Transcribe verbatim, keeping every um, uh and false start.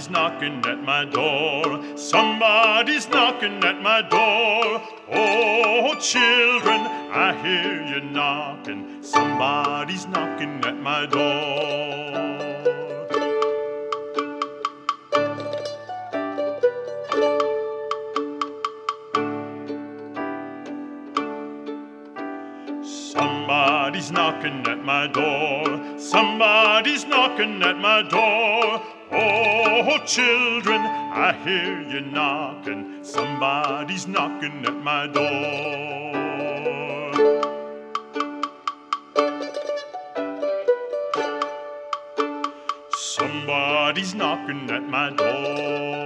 Somebody's knocking at my door. Somebody's knocking at my door. Oh, children, I hear you knocking. Somebody's knocking at my door. Somebody's knocking at my door. Somebody's knocking at my door. Oh, children, I hear you knocking. Somebody's knocking at my door. Somebody's knocking at my door.